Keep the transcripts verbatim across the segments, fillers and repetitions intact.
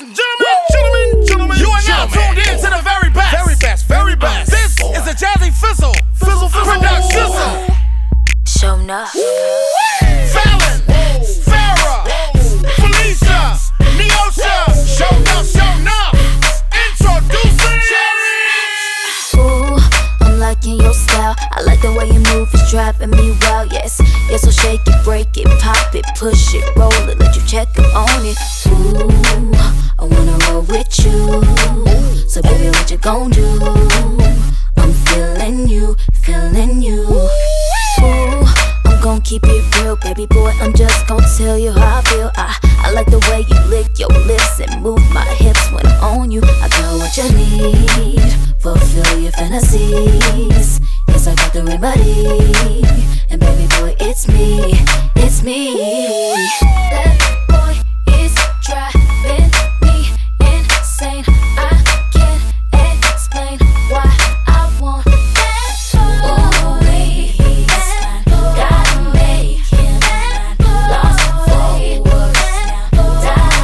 and gentlemen, gentlemen, gentlemen, you are now tuned in to the very best. Very best, very best. This is a Jazzy Fizzle, Fizzle, Fizzle production. Show enough. Fallon, Farrah, Felicia, Neosha, show enough, show enough. Introducing Cherry. Ooh, I'm liking your style. I like the way you move, it's driving me wild. Yes, yes, so shake it, break it, pop it, push it, roll it, let you check up on it. Ooh, I wanna roll with you. So baby, what you gon' do? I'm feeling you, feeling you. Ooh, I'm gon' keep it real, baby boy. I'm just gon' tell you how I feel. I, I like the way you lick your lips and move my hips when I'm on you. I got what you need, fulfill your fantasies. Yes, I got the remedy, and baby boy, it's me, it's me. That boy is driving me insane. I can't explain why I want that boy. That boy, gotta make him lost for words now.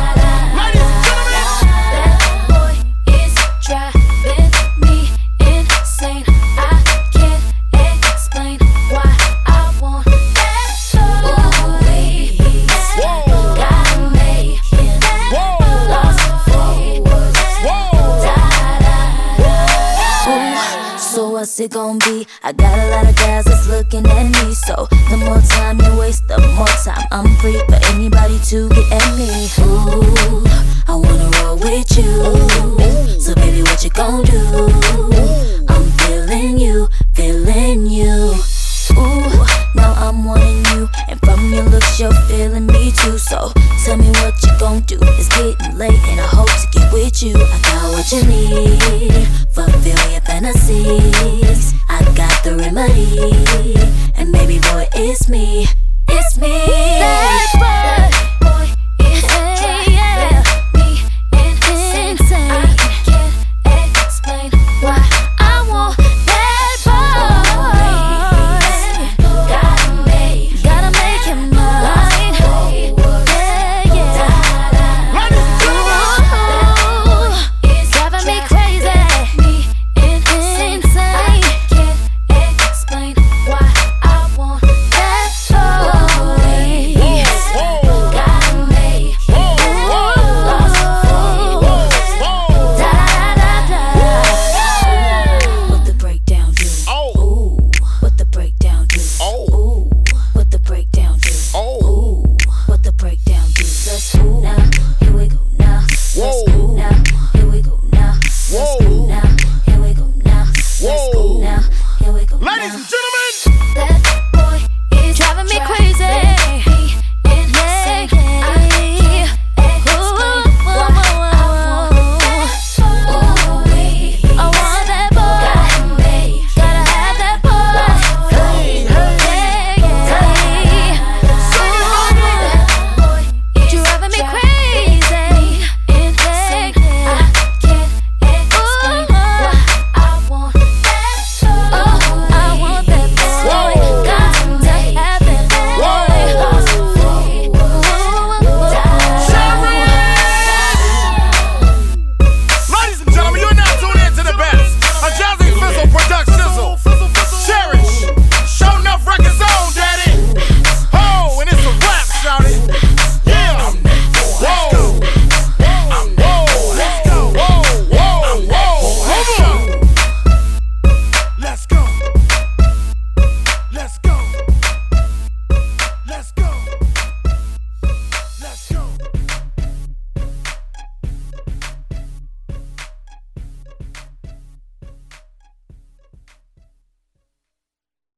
That boy is driving me insane. I can't explain why I want that boy. Gotta make him lost for words. Ooh, so what's it gon' be? I got a lot of guys that's looking at me. So the more time you waste, the more time I'm free for anybody to get at me. Ooh, I wanna roll with you. So baby, what you gon' do? I'm feeling you, feeling you. Ooh, now I'm wanting you, and from your looks you're feeling me too. So tell me what you gon' do. It's getting late and I hope to get with you. I got what you need, fulfill your fantasies.